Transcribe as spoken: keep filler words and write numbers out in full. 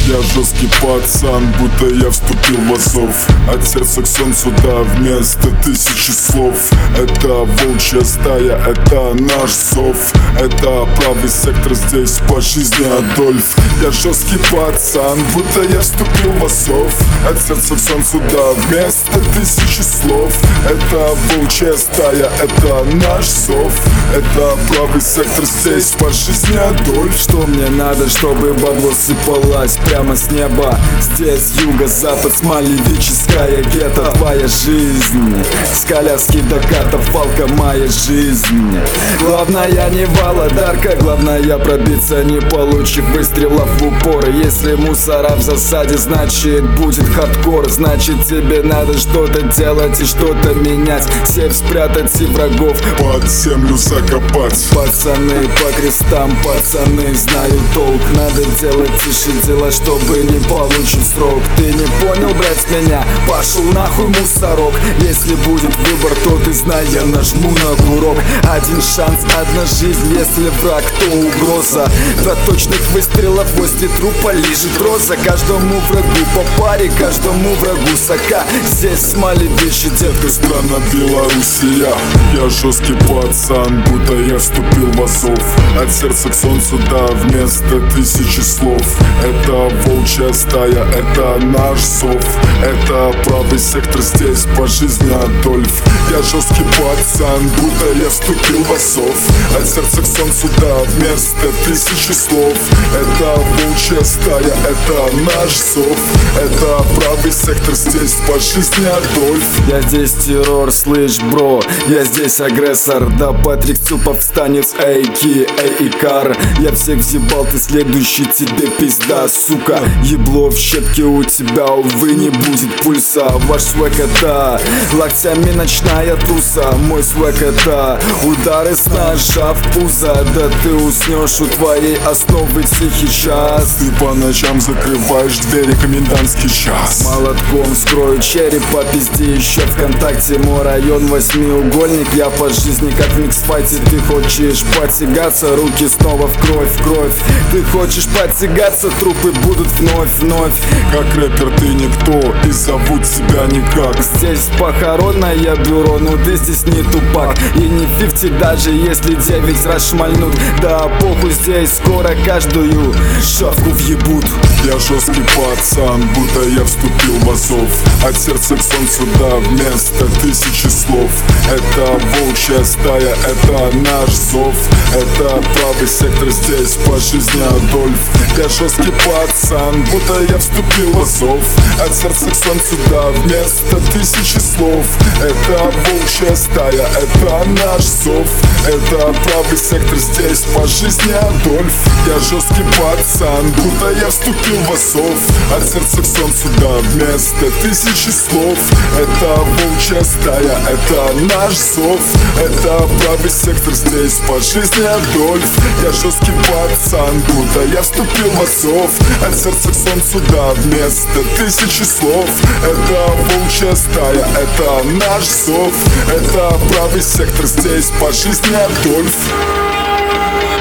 Я жесткий пацан, будто я вступил в Азов. От сердца к солнцу, да, вместо тысячи слов. Это волчья стая, это наш зов. Это правый сектор, здесь по жизни Адольф. Я жесткий пацан, будто я вступил в Азов. От сердца к солнцу, да, вместо тысячи слов. Это волчья стая, это наш зов. Это правый сектор, здесь по жизни Адольф. Что мне надо, чтобы бабло сыпалось прямо с неба? Здесь юго-запад, смолевическая гетто. Твоя жизнь с коляски до катафалка, моя жизнь. Главная не володарка, главное пробиться, не получив выстрелов в упор. Если мусора в засаде, значит будет хардкор. Значит тебе надо что-то делать и что-то менять. Сейф спрятать и врагов под землю закопать. Пацаны по крестам, пацаны знают толк. Надо делать тише дела, чтобы не получить срок. Ты не понял, брать меня? Пошел нахуй, мусорок. Если будет выбор, то ты знай, я нажму на курок. Один шанс, одна жизнь, если враг, то угроза. До точных выстрелов возле трупа лежит роза. Каждому врагу по паре, каждому врагу сока. Здесь смолевичи, детка, страна Белоруссия. Я жесткий пацан, будто я вступил в Азов. От сердца к солнцу, да, вместо тысячи слов. Это волчья стая, это наш зов. Это правый сектор, здесь по жизни Адольф. Я жесткий пацан, будто я вступил в Азов. От сердца к солнцу, да, вместо тысячи слов. Это волчья стая, это наш зов. Это правый сектор, здесь по жизни Адольф. Я здесь террор, слышь, бро, я здесь агрессор. Да, Патрик Цупов встанет, эй, ки, эй, Икар. Я всех взъебал, ты следующий, тебе пизда, сука. Ебло в щепке, у тебя, увы, не будет пульса. Ваш свек это локтями ночная туса. Мой свек это удары с ножа в пузо. Да ты уснешь, у твоей основы тихий час. Ты по ночам закрываешь двери, комендантский час. Молотком скрою череп, по пизде еще ВКонтакте. Мой район восьмиугольник, я по жизни как в миксфайте. Ты хочешь потягаться, руки снова в кровь, в кровь. Ты хочешь потягаться, трупы будут вновь, вновь. Как рэпер ты никто, и зовут тебя никак. Здесь похоронное бюро, но ты здесь не тупак. И не фифти, даже если девять раз шмальнут. Да похуй, здесь скоро каждую шавку въебут. Я жесткий пацан, будто я вступил в Азов. От сердца к солнцу, да, вместо тысячи слов. Это волчья стая, это наш зов. Это правый сектор, здесь по жизни Адольф. Я жесткий пацан, будто я вступил в Азов. От сердца к солнцу, да, вместо тысячи слов. Это волчья стая, это наш зов. Это правый сектор, здесь по жизни Адольф. Я жесткий пацан, будто я вступил в Азов. От сердца к солнцу, да, вместо тысячи слов. Это волчья стая, это наш зов. Это правый сектор, здесь по жизни Адольф. Я жесткий пацан, будто я вступил в Азов. От сердца к солнцу, да, вместо тысячи слов. Это волчья стая, это наш зов. Это правый сектор, здесь по жизни Адольф.